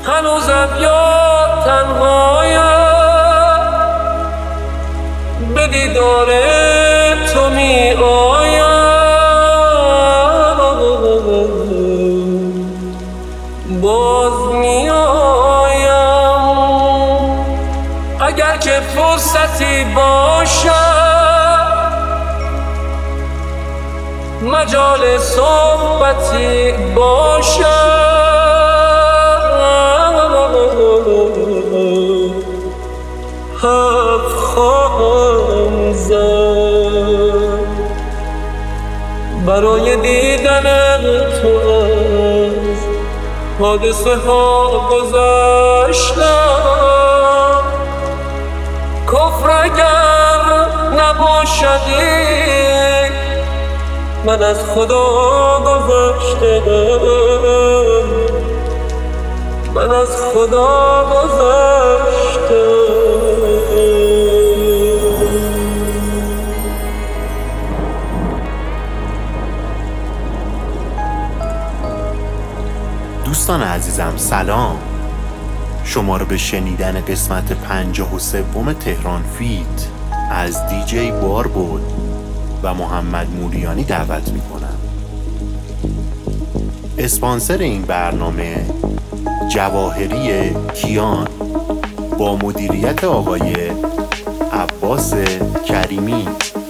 هنوزم یاد تنهایم، به دیدار تو می آیم، باز می آیم. اگر که فرصتی باشد، مجال صحبتی باشد، حرف خواهم زد برای دیدن تو. از حادثه ها گذشتم، کفر اگر نباشدی، من از خدا گذشتم، من از خدا گذشتم. دوستان عزیزم سلام، شما رو به شنیدن قسمت 53 تهران فیت از دیجی باربود و محمد موریانی دعوت میکنم. اسپانسر این برنامه جواهری کیان با مدیریت آقای عباس کریمی.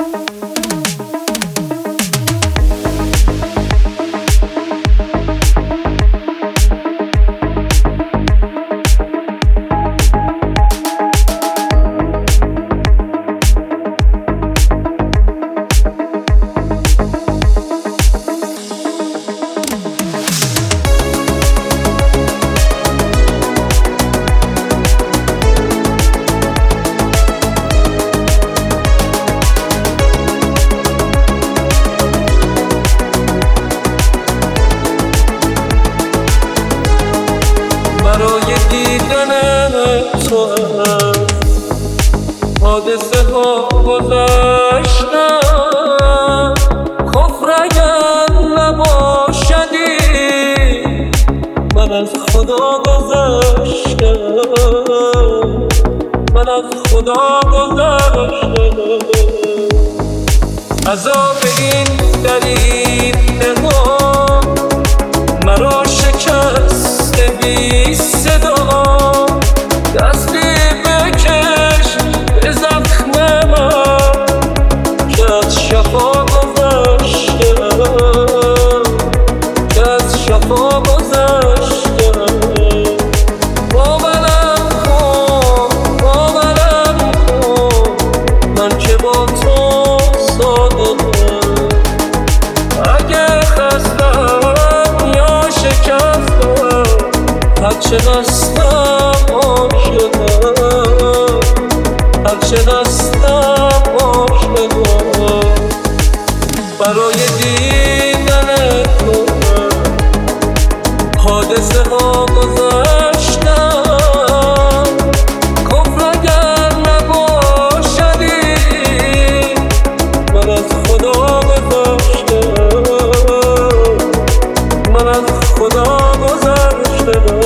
برای دیدن تو از حادثه ها گذشتم، کفر اگر نباشدی، من از خدا گذشتم، من از خدا گذشتم. عذاب این دریده ها مرا شکست بی صدا، دستی بکش به زخم من که از شفا گذشتم، که از شفا گذشتم. باورم کن من که با تو صادقم، اگه خستم یا شکستم، هرچه دستم عاشقم، هرچه دستم عاشقم. برای دیدن تو حادثه ها گذشتم، کفر اگر نباشدی، من از خدا گذشتم، من از خدا گذشتم.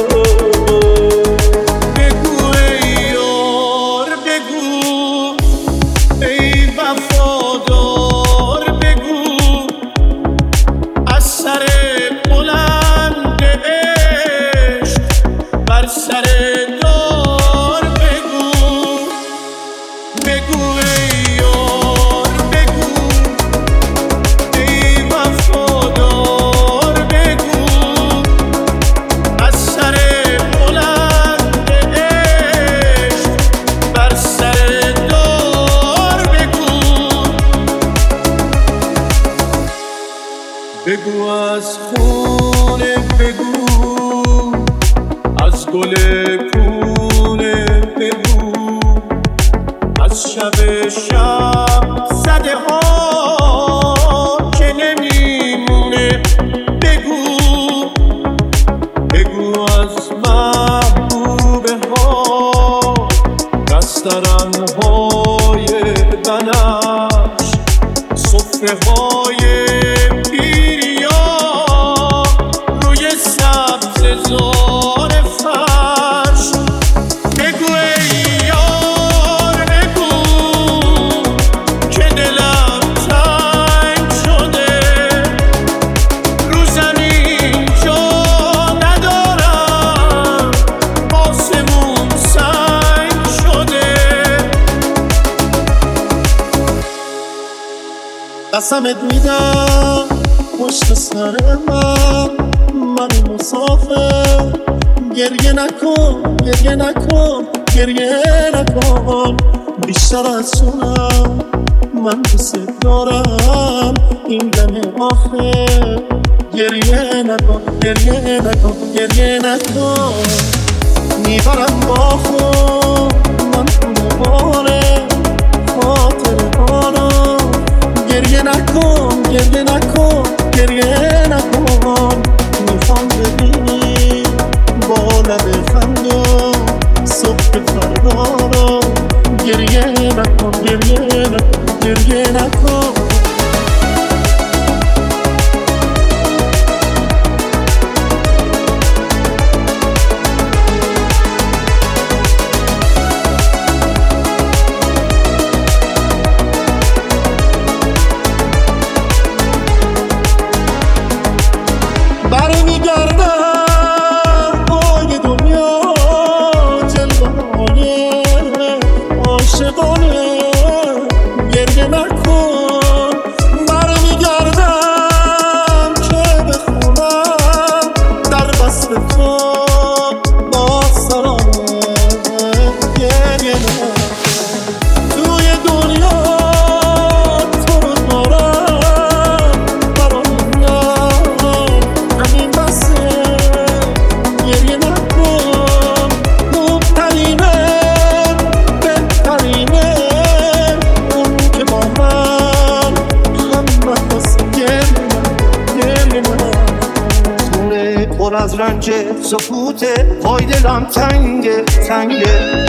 بگو از خونه، بگو از گل پونه، بگو از شب زده ها که نمیمونه، بگو بگو از محبوبه ها دسترن های بنفش، صفحه های پیریا روی سبز زار فر قسمت میدم پشت سر من مسافر گریه نکن گریه نکن گریه نکن بیشتر از اونم من دوست دارم این دم آخر گریه نکن گریه نکن گریه نکن میبرم با خود من خونه باره خاطر آنم گریه نکن گریه نکن گریه نکن میخوام ببینی با لب خندم صبح فردا رو گریه نکن گریه نکن گریه نکن از رنج سکوته وای دلم تنگه تنگه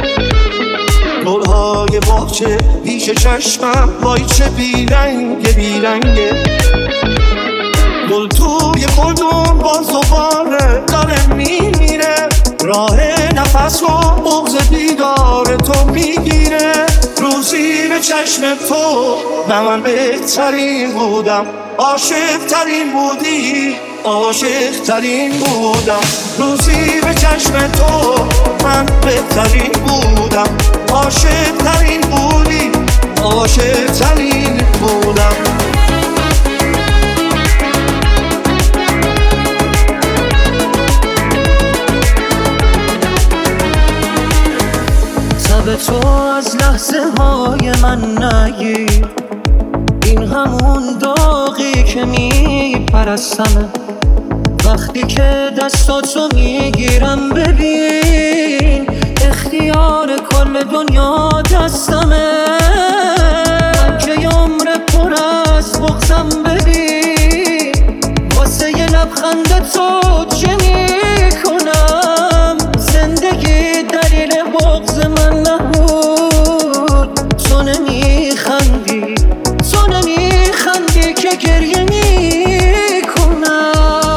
گلهای باغچه پیش چشمم وای چه بیرنگه بیرنگه گل توی گلدون باز دوباره داره میمیره راه نفس رو بغض دیدار تو میگیره روزی به چشم تو من بهترین بودم عاشق ترین بودی عاشق ترین بودم روزی به چشم تو من بهترین بودم عاشق ترین بودی عاشق ترین بودم تب تو از لحظه های من نگیر این همون داغی که میپرستمه وقتی که دستاتو میگیرم ببین اختیار کل دنیا دستمه من که عمر پر از بغضم ببین واسه یه لبخند تو چه میکنم زندگی دلیل بغض من نبود تو نمیخندی که گریه میکنم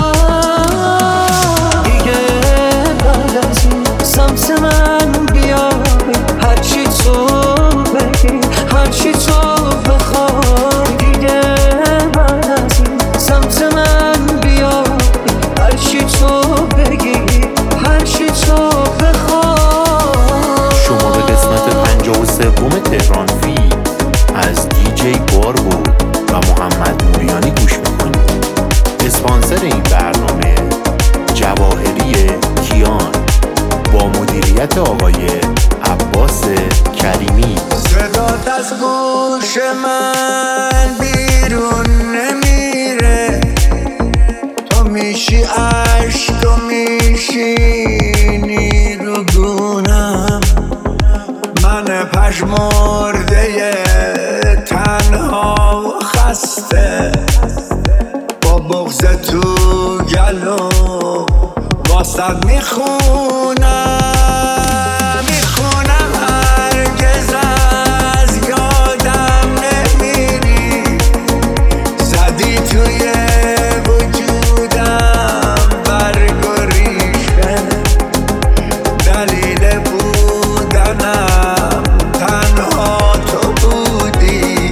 دیگه بعد از این سمت من بیای هرچی تو بگی هرچی تو بخوای دیگه بعد از این سمت من بیای هرچی تو بگی هرچی تو بخوای شما به قسمت 53 تهران فیلم از دیجی بار بود و محمد موریانی گوش میکنید. اسپانسر این برنامه جواهری کیان با مدیریت آقای عباس کریمی. صدات از گوش من بیرون نمیره تو میشی عشق و میشینی رو گونم من پژمرده تنها خسته با بغض تو گلو واسد میخونم هرگز از یادم نمیری زدی توی وجودم برگ و ریشه دلیل بودنم تنها تو بودی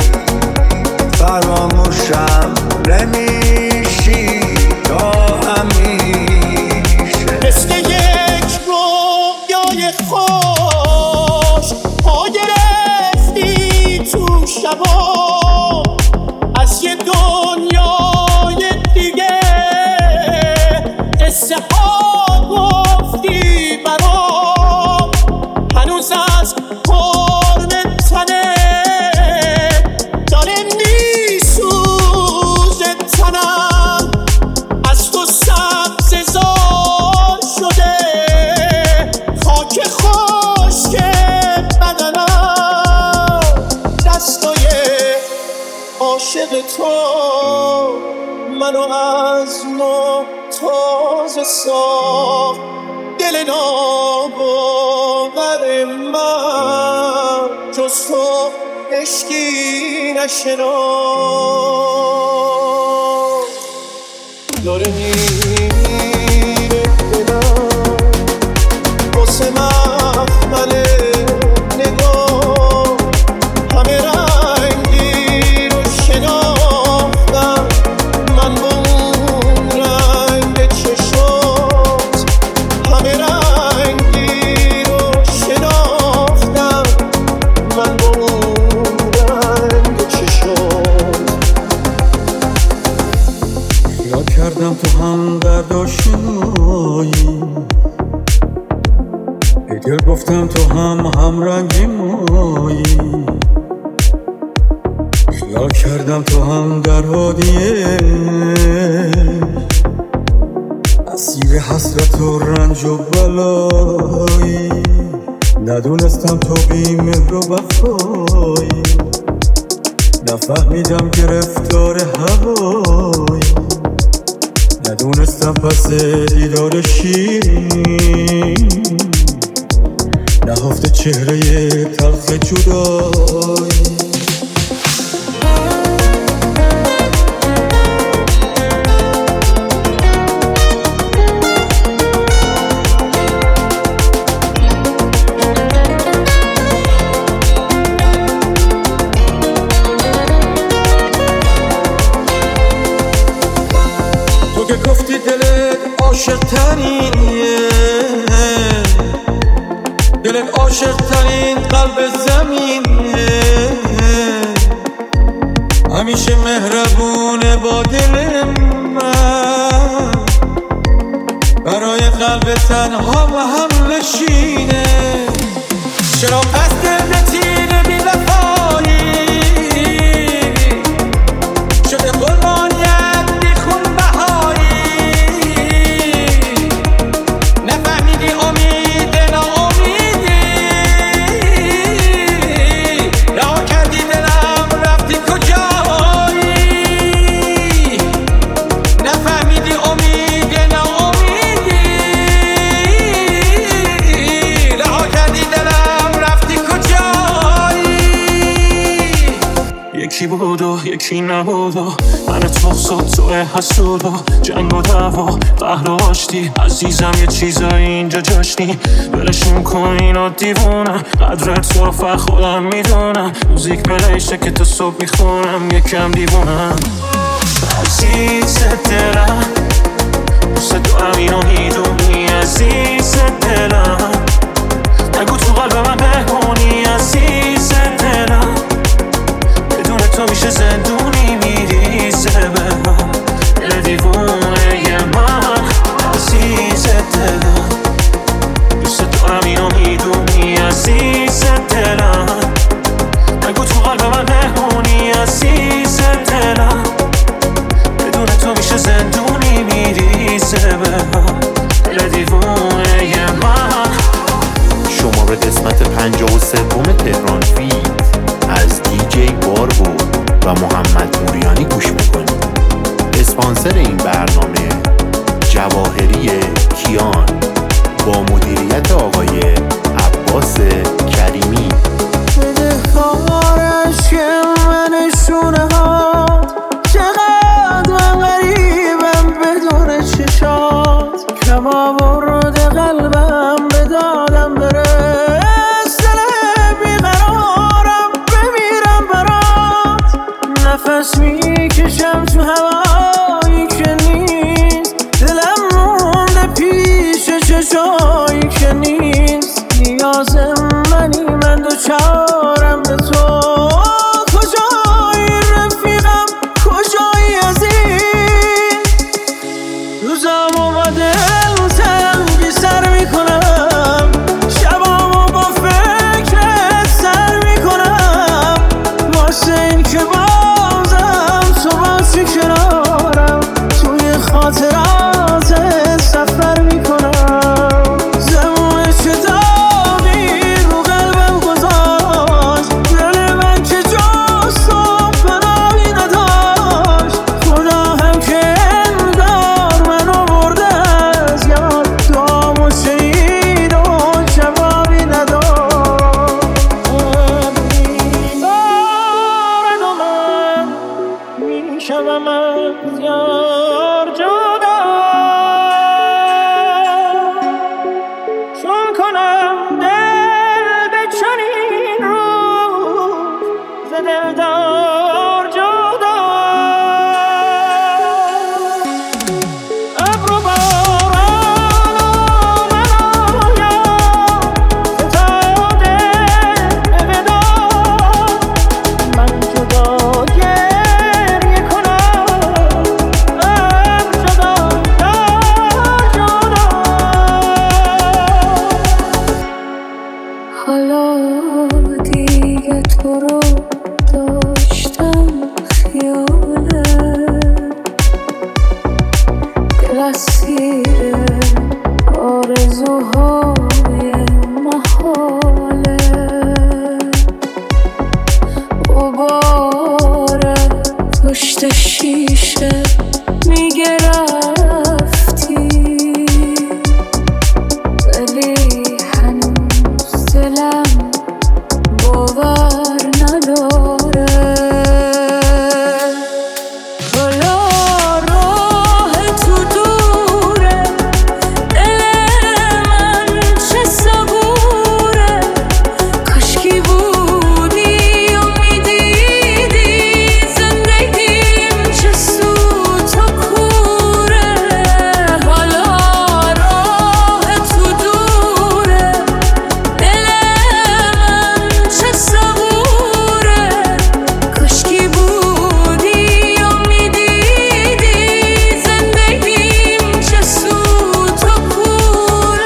فراموشم نمیشی تا همیشه مثل یک رویای خوش پا گرفتی تو شبا عاشق تو منو از نو تازه ساخت دل ناباور من جز تو عشقی نشناخت داره میره دلم واسه مخمل نگاه همه رنگی رو شناختم من با اون رنگ چشات همه رنگی رو شناختم من با اون رنگ چشات یاد کردم تو هم درد آشنایی دل گفتم تو هم رنگی مایی خیال کردم تو هم در حادیه اسیر حسرت و رنج و بلایی ندونستم تو بی‌مهر و وفایی نفهمیدم گرفتار هوایی ندونستم پس دیدار شیرین نهفته چهره تلخ جدایی تو که گفتی دلت عاشق ترینیه دلت عاشق ترین قلب زمینه همیشه مهربونه با دل من برای قلب تنها و هم نشینه چرا پس دل به تیر بی وفایی شده قربانیت بی خون بهایی نفهمیدی امید ناامیدی رها کردی دلم رفتی کجایی نفهمیدی امید ناامیدی رها کردی دلم رفتی کجایی یکی بود و یکی نبود و من تو صد توه حسود و جنگ و دعوا قهر و آشتی عزیزم یه چیزایی اینجا جاشتی بلشون کن اینا دیوونم قدر تو رو فر خودم میدونم موزیک بلیشه که تا صبح میخونم یکم دیوونم عزیز دلم دوست دارم اینو میدونی عزیز دلم نگو تو قلب من بهونی عزیز دلم بدون تو میشه زندونی میریزه به من دل دیوونه من عزیز دلم دوست دارم اینو میدونی عزیز دلم نگو تو قلب من بهونی عزیز دلم بدون تو میشه زندونی میریزه به من دل دیوونه من شما به قسمت 53 تهران فیت از دیجی باربود و محمد موریانی گوش میکنید. اسپانسر این برنامه جواهری کیان با مدیریت آقای عباس کریمی. بدهکارش که منشونه ها چقدر من غریبم بدون چشات کما برد قلبم به دادم برس دل بیقرارم بمیرم برات نفس میکشم تو هوایی که نیست دلم مونده پیش چشایی که نیست نیاز منی من دوچارم به تو کجایی رفیقم کجایی از این روزم اومده تنگی سر میکنم شبامو با فکرت سر میکنم واسه این که بازم تو باشی کنارم توی خاطرات سفر میکنم زمون چه داغی رو قلبم گذاشت دل من که جز تو پناهی نداشت شوم از یار جدا، چون کنم دل به چنین روز ز دلدار جدا. ابر و باران و من آیم فتاده به وداع، من جدا گریه کنم ابر جدا یار جدا. حالا دیگه تو رو داشتم خیاله، دل اسیر آرزوهای محاله، غبار پشت شیشه میگه رفتی، ولی هنوز دلم باور نداره. حالا راه تو دوره، دل من چه صبوره، کاشکی بودی و میدیدی زندگیم چه سوت و کوره. حالا راه تو دوره، دل من چه صبوره، کاشکی بودی و میدیدی زندگیم چه سوت و کوره.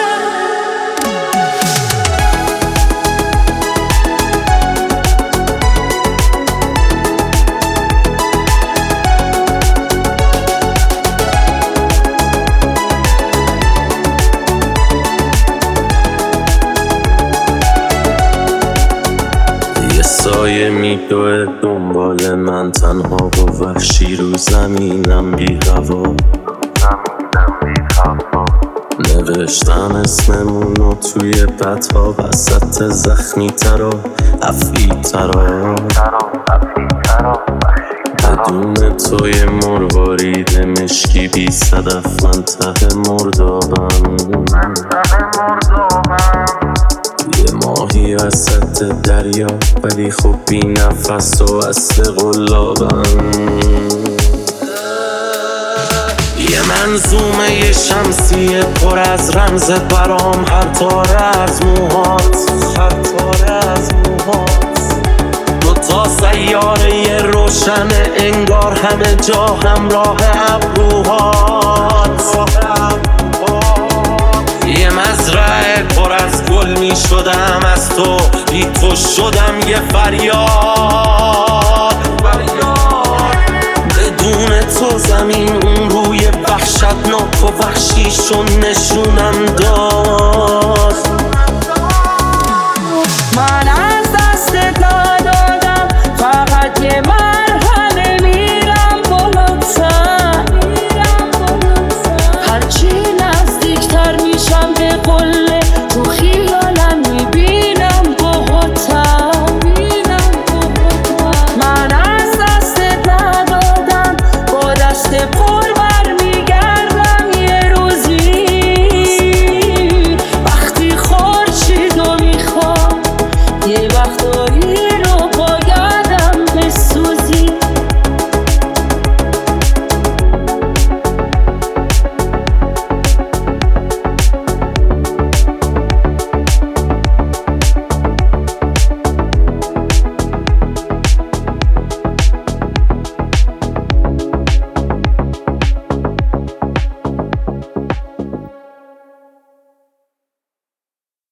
یه سایه میدوه دنبال من تنها و وحشی رو زمینم بی هوا، نوشتم اسممونو توی بطا وسط زخمی ترا افی ترا، بدون توی مروارید مشکی بی صدف من ته مردابم، یه ماهی وسط دریا ولی خب بی نفس و اصل قلابم، یه منظومه شمسی پر از رمز برام، هر تاره از موهات دوتا سیاره روشن انگار همه جا همراه ابروهات، یه مزرعه پر از گل می شدم از تو، بی تو شدم یه فریاد. بدون تو زمین اون روی وحشتناک و وحشیشو نشونم داد.